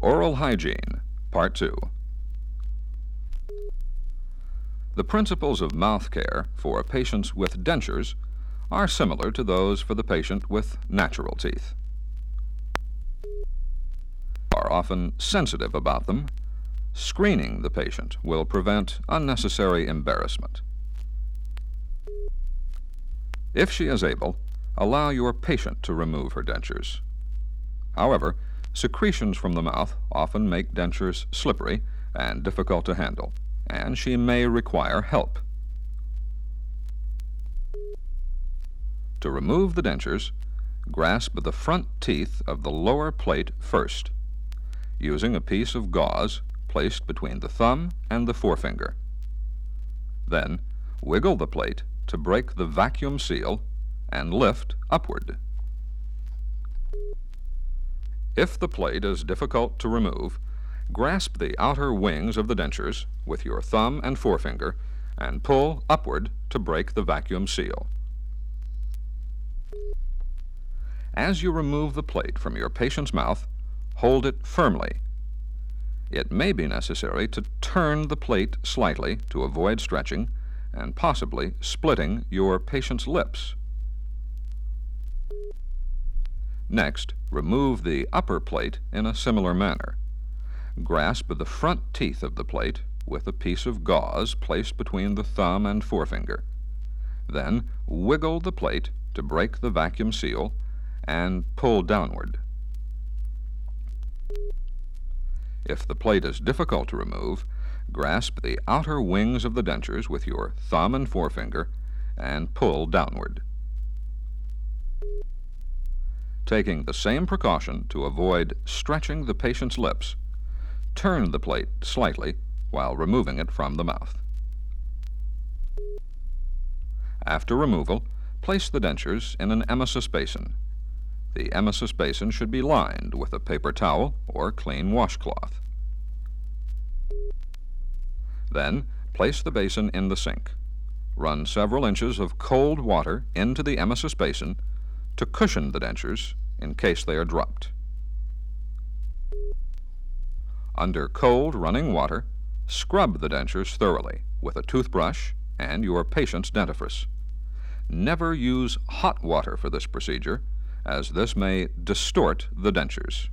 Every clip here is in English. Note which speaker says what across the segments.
Speaker 1: Oral Hygiene, Part 2. The principles of mouth care for patients with dentures are similar to those for the patient with natural teeth. Are often sensitive about them. Screening the patient will prevent unnecessary embarrassment. If she is able, allow your patient to remove her dentures. However, secretions from the mouth often make dentures slippery and difficult to handle, and she may require help. To remove the dentures, grasp the front teeth of the lower plate first, using a piece of gauze placed between the thumb and the forefinger. Then, wiggle the plate to break the vacuum seal and lift upward. If the plate is difficult to remove, grasp the outer wings of the dentures with your thumb and forefinger and pull upward to break the vacuum seal. As you remove the plate from your patient's mouth, hold it firmly. It may be necessary to turn the plate slightly to avoid stretching and possibly splitting your patient's lips. Next, remove the upper plate in a similar manner. Grasp the front teeth of the plate with a piece of gauze placed between the thumb and forefinger. Then, wiggle the plate to break the vacuum seal and pull downward. If the plate is difficult to remove, grasp the outer wings of the dentures with your thumb and forefinger and pull downward. Taking the same precaution to avoid stretching the patient's lips, turn the plate slightly while removing it from the mouth. After removal, place the dentures in an emesis basin. The emesis basin should be lined with a paper towel or clean washcloth. Then, place the basin in the sink. Run several inches of cold water into the emesis basin to cushion the dentures in case they are dropped. Under cold running water, scrub the dentures thoroughly with a toothbrush and your patient's dentifrice. Never use hot water for this procedure, as this may distort the dentures.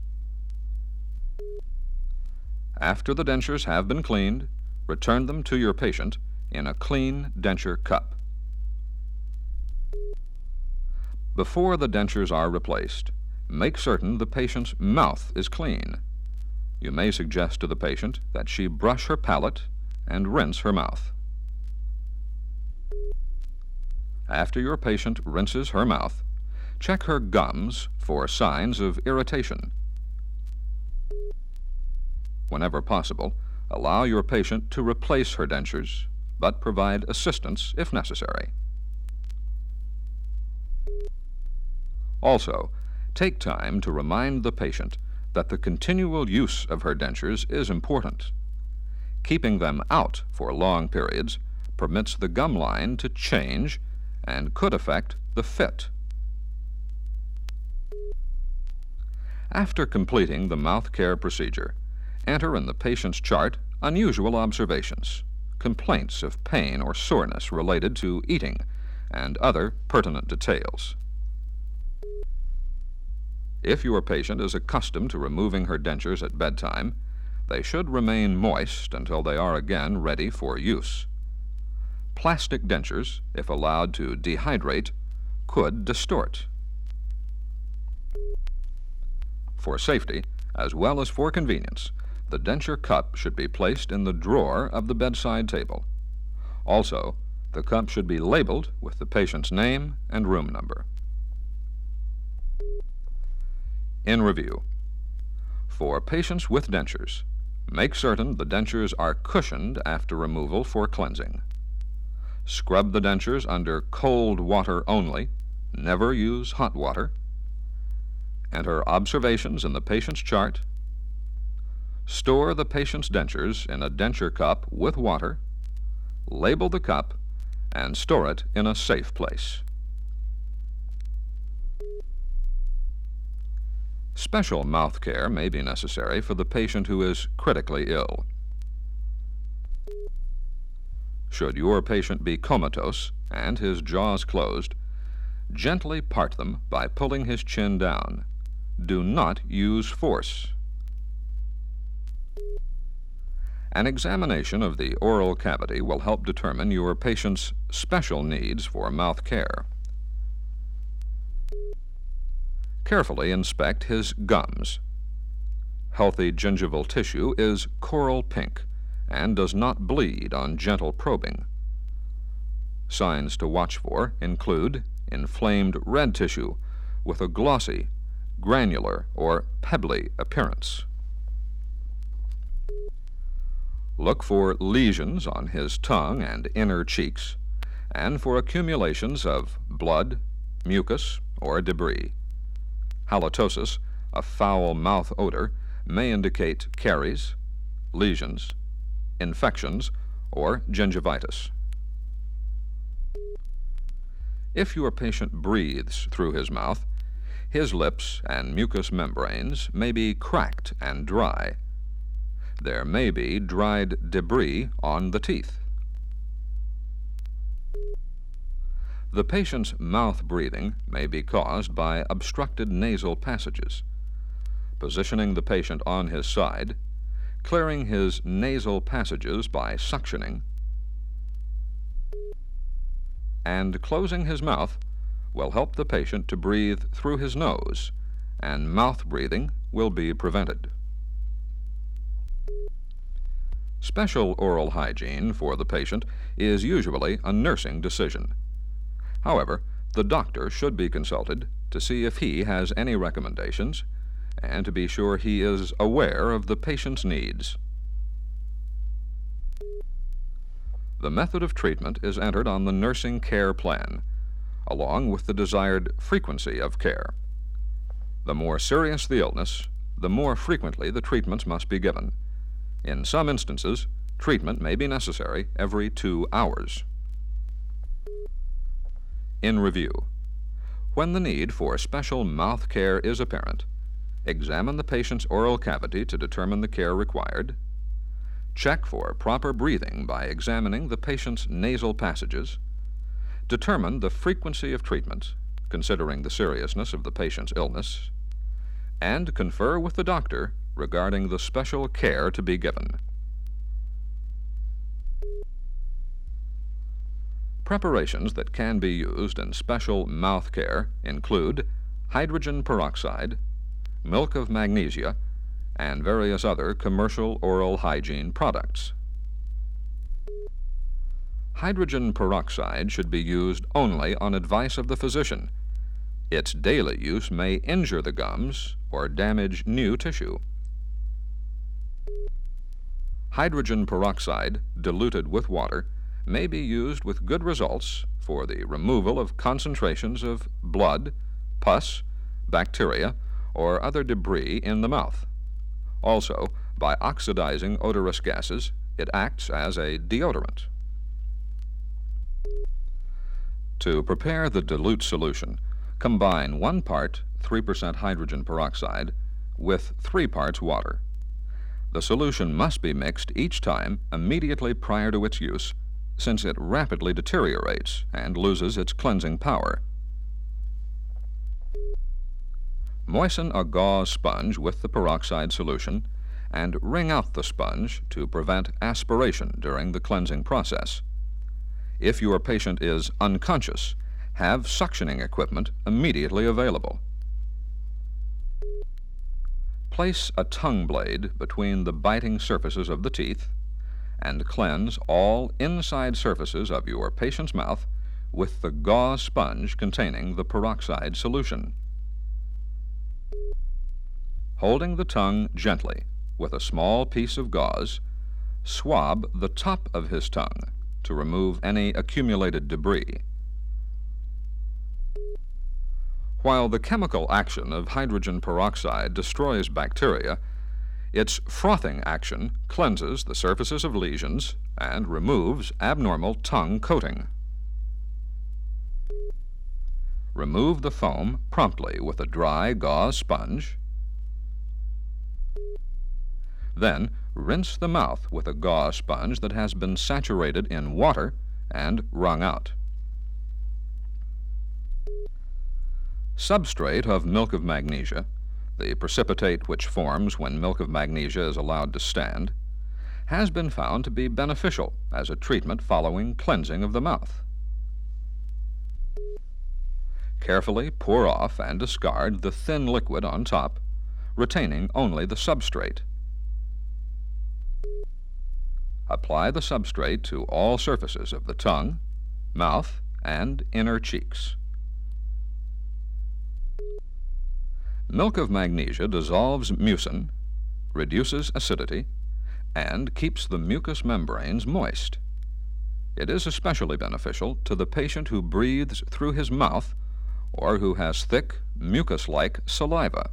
Speaker 1: After the dentures have been cleaned, return them to your patient in a clean denture cup. Before the dentures are replaced, make certain the patient's mouth is clean. You may suggest to the patient that she brush her palate and rinse her mouth. After your patient rinses her mouth, check her gums for signs of irritation. Whenever possible, allow your patient to replace her dentures, but provide assistance if necessary. Also, take time to remind the patient that the continual use of her dentures is important. Keeping them out for long periods permits the gum line to change and could affect the fit. After completing the mouth care procedure, enter in the patient's chart unusual observations, complaints of pain or soreness related to eating, and other pertinent details. If your patient is accustomed to removing her dentures at bedtime, they should remain moist until they are again ready for use. Plastic dentures, if allowed to dehydrate, could distort. For safety, as well as for convenience, the denture cup should be placed in the drawer of the bedside table. Also, the cup should be labeled with the patient's name and room number. In review, for patients with dentures, make certain the dentures are cushioned after removal for cleansing. Scrub the dentures under cold water only. Never use hot water. Enter observations in the patient's chart. Store the patient's dentures in a denture cup with water. Label the cup and store it in a safe place. Special mouth care may be necessary for the patient who is critically ill. Should your patient be comatose and his jaws closed, gently part them by pulling his chin down. Do not use force. An examination of the oral cavity will help determine your patient's special needs for mouth care. Carefully inspect his gums. Healthy gingival tissue is coral pink and does not bleed on gentle probing. Signs to watch for include inflamed red tissue with a glossy, granular, or pebbly appearance. Look for lesions on his tongue and inner cheeks, and for accumulations of blood, mucus, or debris. Halitosis, a foul mouth odor, may indicate caries, lesions, infections, or gingivitis. If your patient breathes through his mouth, his lips and mucous membranes may be cracked and dry. There may be dried debris on the teeth. The patient's mouth breathing may be caused by obstructed nasal passages. Positioning the patient on his side, clearing his nasal passages by suctioning, and closing his mouth will help the patient to breathe through his nose, and mouth breathing will be prevented. Special oral hygiene for the patient is usually a nursing decision. However, the doctor should be consulted to see if he has any recommendations and to be sure he is aware of the patient's needs. The method of treatment is entered on the nursing care plan, along with the desired frequency of care. The more serious the illness, the more frequently the treatments must be given. In some instances, treatment may be necessary every 2 hours. In review, when the need for special mouth care is apparent, examine the patient's oral cavity to determine the care required. Check for proper breathing by examining the patient's nasal passages. Determine the frequency of treatment, considering the seriousness of the patient's illness, and confer with the doctor regarding the special care to be given. Preparations that can be used in special mouth care include hydrogen peroxide, milk of magnesia, and various other commercial oral hygiene products. Hydrogen peroxide should be used only on advice of the physician. Its daily use may injure the gums or damage new tissue. Hydrogen peroxide diluted with water may be used with good results for the removal of concentrations of blood, pus, bacteria, or other debris in the mouth. Also, by oxidizing odorous gases, it acts as a deodorant. To prepare the dilute solution, combine 1 part 3% hydrogen peroxide with 3 parts water. The solution must be mixed each time immediately prior to its use, since it rapidly deteriorates and loses its cleansing power. Moisten a gauze sponge with the peroxide solution and wring out the sponge to prevent aspiration during the cleansing process. If your patient is unconscious, have suctioning equipment immediately available. Place a tongue blade between the biting surfaces of the teeth and cleanse all inside surfaces of your patient's mouth with the gauze sponge containing the peroxide solution. Holding the tongue gently with a small piece of gauze, swab the top of his tongue to remove any accumulated debris. While the chemical action of hydrogen peroxide destroys bacteria, its frothing action cleanses the surfaces of lesions and removes abnormal tongue coating. Remove the foam promptly with a dry gauze sponge Then rinse the mouth with a gauze sponge that has been saturated in water and wrung out. Substrate of milk of magnesia, the precipitate which forms when milk of magnesia is allowed to stand, has been found to be beneficial as a treatment following cleansing of the mouth. Carefully pour off and discard the thin liquid on top, retaining only the substrate. Apply the substrate to all surfaces of the tongue, mouth, and inner cheeks. Milk of magnesia dissolves mucin, reduces acidity, and keeps the mucous membranes moist. It is especially beneficial to the patient who breathes through his mouth or who has thick, mucus-like saliva.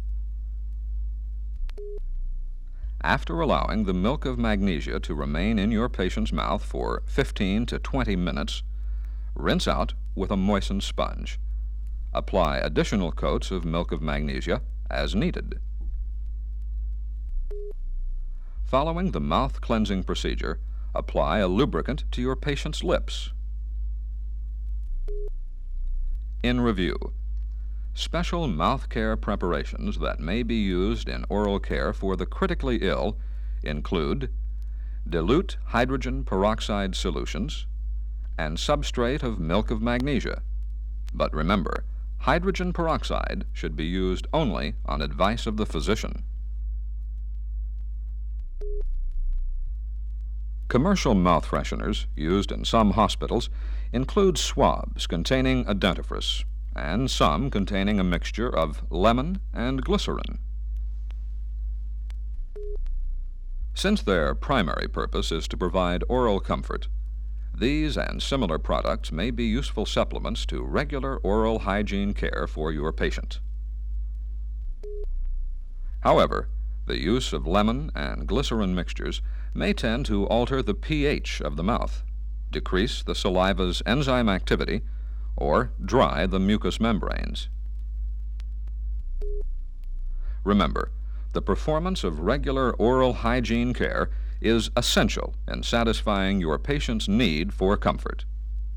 Speaker 1: After allowing the milk of magnesia to remain in your patient's mouth for 15 to 20 minutes, rinse out with a moistened sponge. Apply additional coats of milk of magnesia as needed. Following the mouth cleansing procedure, apply a lubricant to your patient's lips. In review, special mouth care preparations that may be used in oral care for the critically ill include dilute hydrogen peroxide solutions and substrate of milk of magnesia. But remember, hydrogen peroxide should be used only on advice of the physician. Commercial mouth fresheners used in some hospitals include swabs containing a dentifrice and some containing a mixture of lemon and glycerin. Since their primary purpose is to provide oral comfort, these and similar products may be useful supplements to regular oral hygiene care for your patient. However, the use of lemon and glycerin mixtures may tend to alter the pH of the mouth, decrease the saliva's enzyme activity, or dry the mucous membranes. Remember, the performance of regular oral hygiene care is essential in satisfying your patient's need for comfort.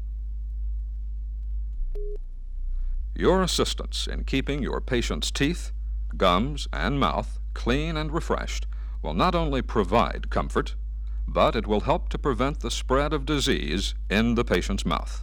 Speaker 1: Your assistance in keeping your patient's teeth, gums, and mouth clean and refreshed will not only provide comfort, but it will help to prevent the spread of disease in the patient's mouth.